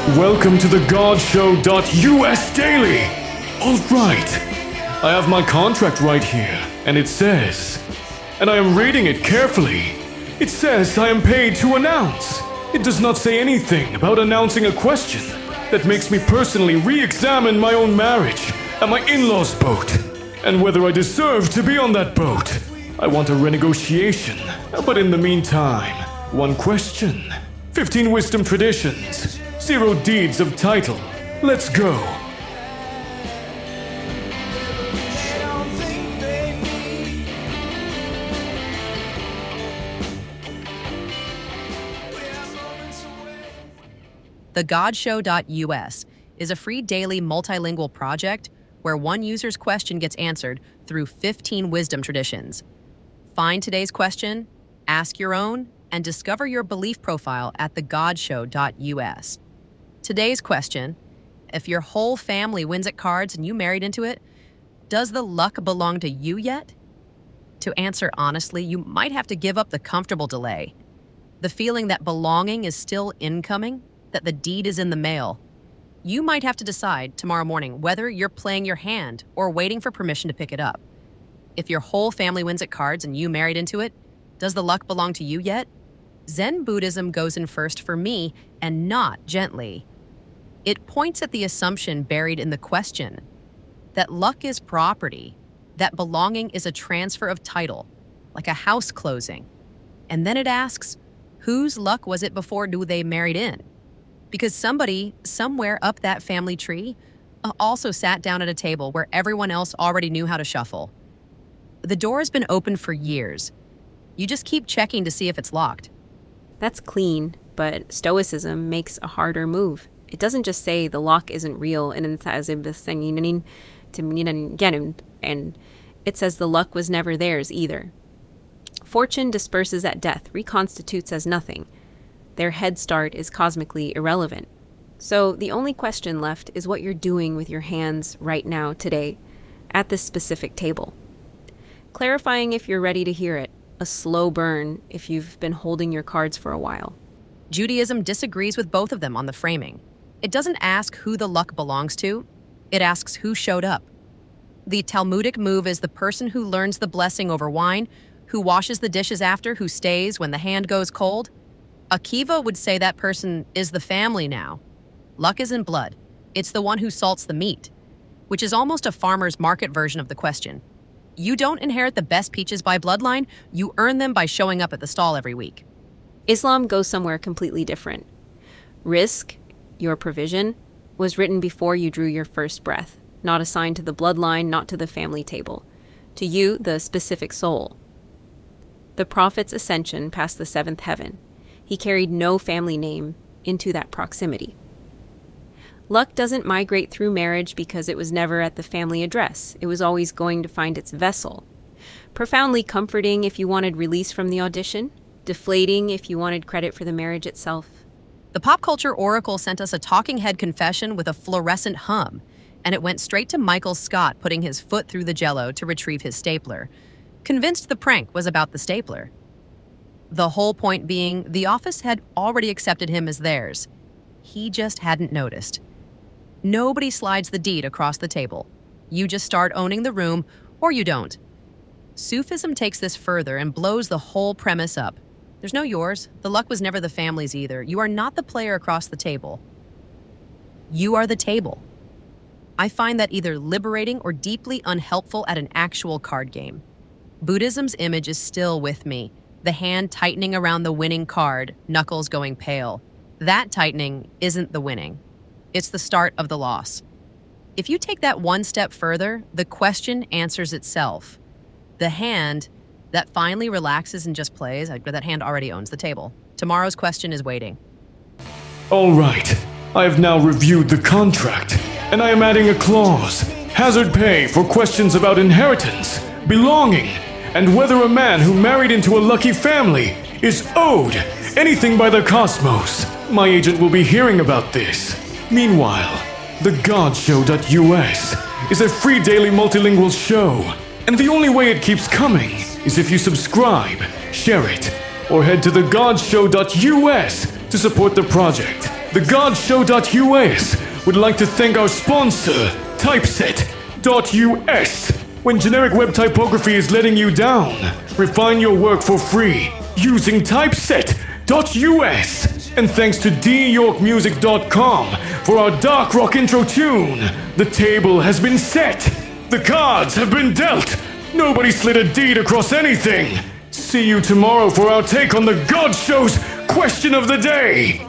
Welcome to the GodShow.us Daily! Alright, I have my contract right here, and it says, and I am reading it carefully, it says I am paid to announce. It does not say anything about announcing a question that makes me personally re-examine my own marriage and my in-laws' boat, and whether I deserve to be on that boat. I want a renegotiation, but in the meantime, one question, 15 wisdom traditions, 0 deeds of title. Let's go. The GodShow.us is a free daily multilingual project where one user's question gets answered through 15 wisdom traditions. Find today's question, ask your own, and discover your belief profile at thegodshow.us. Today's question, if your whole family wins at cards and you married into it, does the luck belong to you yet? To answer honestly, you might have to give up the comfortable delay. The feeling that belonging is still incoming, that the deed is in the mail. You might have to decide tomorrow morning whether you're playing your hand or waiting for permission to pick it up. If your whole family wins at cards and you married into it, does the luck belong to you yet? Zen Buddhism goes in first for me, and not gently. It points at the assumption buried in the question, that luck is property, that belonging is a transfer of title, like a house closing. And then it asks, whose luck was it before they married in? Because somebody, somewhere up that family tree, also sat down at a table where everyone else already knew how to shuffle. The door has been open for years. You just keep checking to see if it's locked. That's clean, but Stoicism makes a harder move. It doesn't just say the lock isn't real, and it says the luck was never theirs either. Fortune disperses at death, reconstitutes as nothing. Their head start is cosmically irrelevant. So the only question left is what you're doing with your hands right now, today, at this specific table. Clarifying if you're ready to hear it, a slow burn if you've been holding your cards for a while. Judaism disagrees with both of them on the framing. It doesn't ask who the luck belongs to, it asks who showed up. The Talmudic move is the person who learns the blessing over wine, who washes the dishes after, who stays when the hand goes cold. Akiva would say that person is the family now. Luck is in blood. It's the one who salts the meat, which is almost a farmer's market version of the question. You don't inherit the best peaches by bloodline, you earn them by showing up at the stall every week. Islam goes somewhere completely different. Risk, your provision, was written before you drew your first breath, not assigned to the bloodline, not to the family table. To you, the specific soul. The prophet's ascension past the 7th heaven. He carried no family name into that proximity. Luck doesn't migrate through marriage because it was never at the family address. It was always going to find its vessel. Profoundly comforting if you wanted release from the audition, deflating if you wanted credit for the marriage itself. The pop culture oracle sent us a talking head confession with a fluorescent hum, and it went straight to Michael Scott putting his foot through the jello to retrieve his stapler, convinced the prank was about the stapler. The whole point being, the office had already accepted him as theirs. He just hadn't noticed. Nobody slides the deed across the table. You just start owning the room, or you don't. Sufism takes this further and blows the whole premise up. There's no yours. The luck was never the family's either. You are not the player across the table. You are the table. I find that either liberating or deeply unhelpful at an actual card game. Buddhism's image is still with me. The hand tightening around the winning card, knuckles going pale. That tightening isn't the winning. It's the start of the loss. If you take that one step further, the question answers itself. The hand that finally relaxes and just plays, that hand already owns the table. Tomorrow's question is waiting. All right, I have now reviewed the contract, and I am adding a clause. Hazard pay for questions about inheritance, belonging, and whether a man who married into a lucky family is owed anything by the cosmos. My agent will be hearing about this. Meanwhile, the GodShow.us is a free daily multilingual show, and the only way it keeps coming is if you subscribe, share it, or head to thegodshow.us to support the project. TheGodShow.us would like to thank our sponsor, Typeset.us. When generic web typography is letting you down, refine your work for free using Typeset.us. And thanks to dyorkmusic.com for our dark rock intro tune. The table has been set. The cards have been dealt. Nobody slid a deed across anything. See you tomorrow for our take on the God Show's question of the day.